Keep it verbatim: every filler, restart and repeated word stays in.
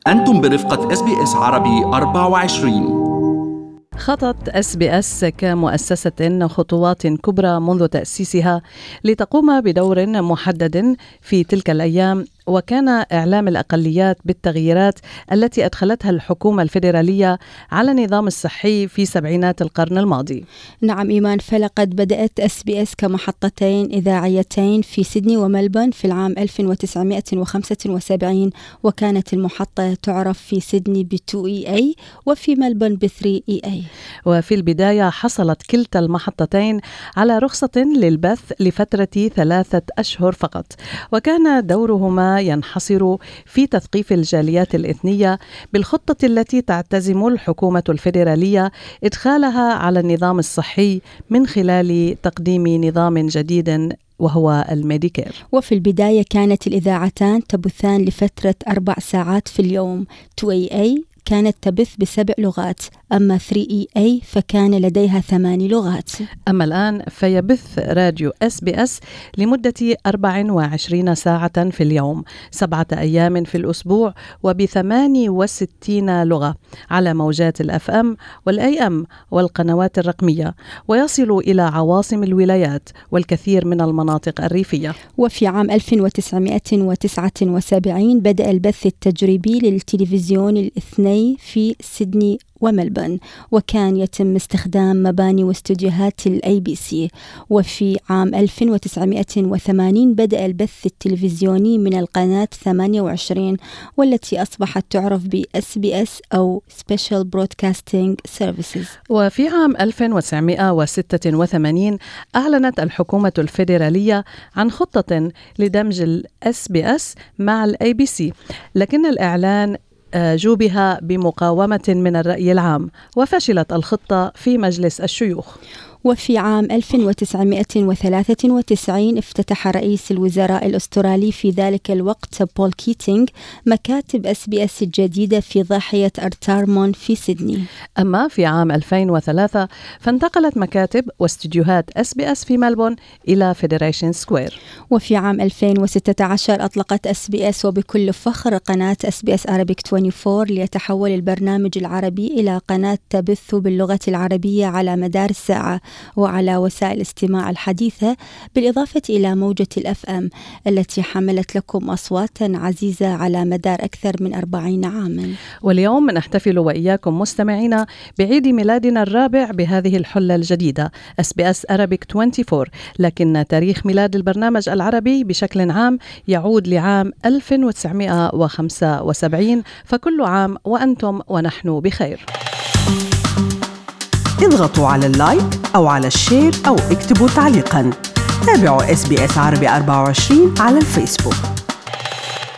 أنتم برفقة إس بي إس عربي أربعة وعشرين. خطت إس بي إس كمؤسسة خطوات كبرى منذ تأسيسها لتقوم بدور محدد في تلك الأيام، وكان إعلام الأقليات بالتغييرات التي أدخلتها الحكومة الفيدرالية على النظام الصحي في سبعينات القرن الماضي. نعم إيمان، فلقد بدأت إس بي إس كمحطتين إذاعيتين في سيدني وملبون في العام ألف وتسعمائة وخمسة وسبعين، وكانت المحطة تعرف في سيدني ب تو إي إيه وفي ملبون ب ثري إي إيه. وفي البداية حصلت كلتا المحطتين على رخصة للبث لفترة ثلاثة أشهر فقط، وكان دورهما ينحصر في تثقيف الجاليات الإثنية بالخطة التي تعتزم الحكومة الفيدرالية إدخالها على النظام الصحي من خلال تقديم نظام جديد وهو الميديكير. وفي البداية كانت الإذاعتان تبثان لفترة أربع ساعات في اليوم. تو إي إيه كانت تبث بسبع لغات، أما ثري إي إيه فكان لديها ثماني لغات. أما الآن فيبث راديو إس بي إس لمدة أربع وعشرين ساعة في اليوم، سبعة أيام في الأسبوع، وبثماني وستين لغة على موجات الأف أم والأي أم والقنوات الرقمية، ويصل إلى عواصم الولايات والكثير من المناطق الريفية. وفي عام ألف وتسعمائة وتسعة وسبعين بدأ البث التجريبي للتلفزيون الاثنين في سيدني وملبون، وكان يتم استخدام مباني واستوديوهات الأي بي سي. وفي عام ألف وتسعمائة وثمانين بدأ البث التلفزيوني من القناة ثمانية وعشرين، والتي أصبحت تعرف ب إس بي إس أو Special Broadcasting Services. وفي عام ألف وتسعمائة وستة وثمانين أعلنت الحكومة الفيدرالية عن خطة لدمج ال إس بي إس مع الأي بي سي، لكن الإعلان جوبها بمقاومة من الرأي العام، وفشلت الخطة في مجلس الشيوخ. وفي عام ألف وتسعمائة وثلاثة وتسعين افتتح رئيس الوزراء الأسترالي في ذلك الوقت بول كيتينغ مكاتب إس بي إس الجديدة في ضاحية أرتارمون في سيدني. أما في عام ألفين وثلاثة فانتقلت مكاتب واستديوهات إس بي إس في ملبون إلى فيدريشن سكوير. وفي عام ألفين وستة عشر أطلقت إس بي إس وبكل فخر قناة إس بي إس Arabic أربعة وعشرين ليتحول البرنامج العربي إلى قناة تبث باللغة العربية على مدار الساعة وعلى وسائل الاستماع الحديثة، بالإضافة إلى موجة الأف أم التي حملت لكم أصواتا عزيزة على مدار أكثر من أربعين عاما. واليوم نحتفل وإياكم مستمعينا بعيد ميلادنا الرابع بهذه الحلة الجديدة إس بي إس Arabic أربعة وعشرين، لكن تاريخ ميلاد البرنامج العربي بشكل عام يعود لعام ألف وتسعمائة وخمسة وسبعين، فكل عام وأنتم ونحن بخير. اضغطوا على اللايك أو على الشير أو اكتبوا تعليقاً. تابعوا إس بي إس عربي أربعة وعشرين على الفيسبوك.